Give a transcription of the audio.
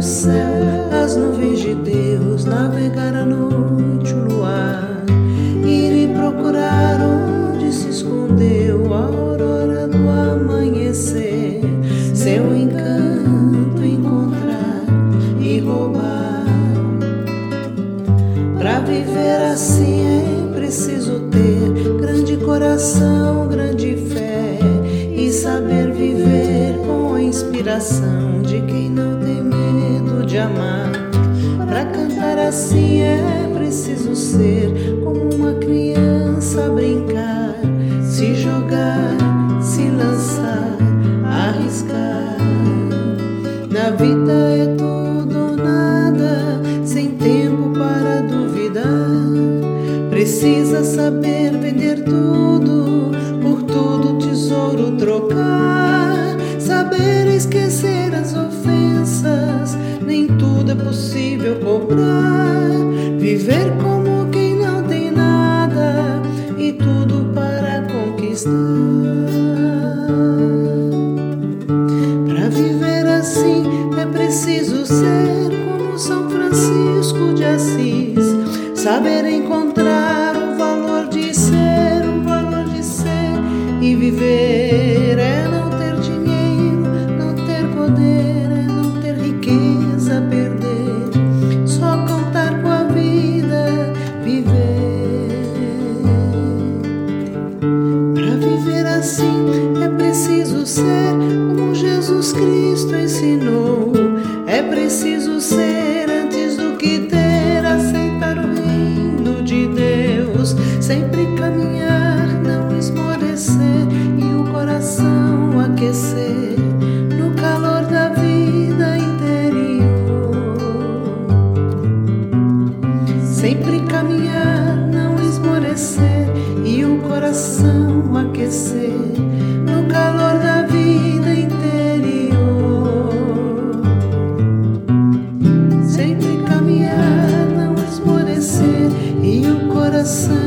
céu, as nuvens de Deus, navegar à noite o luar, ir e procurar onde se escondeu a aurora do amanhecer, seu encanto encontrar e roubar. Pra viver assim é preciso ter grande coração, grande fé e saber viver com a inspiração de quem não tem medo de amar. Pra cantar assim é preciso ser como uma criança, brincar, se jogar, se lançar, arriscar. Na vida é tudo ou nada, sem tempo para duvidar. Precisa saber vender tudo, por tudo tesouro trocar. Saber esquecer as ofensas, nem tudo é possível cobrar. Viver como quem não tem nada e tudo para conquistar. Para viver assim é preciso ser como São Francisco de Assis, saber encontrar o valor de ser, o valor de ser e viver. É não ter dinheiro, não ter poder, é não ter riqueza, perder, só contar com a vida, viver. Para viver assim é preciso ser como Jesus Cristo ensinou. É preciso ser antes do que ter, aceitar o reino de Deus, sempre caminhar, não esmorecer e o coração aquecer no calor da vida interior. Sempre caminhar, não esmorecer e o coração aquecer no calor da vida interior. Sempre caminhar, não esmorecer e o coração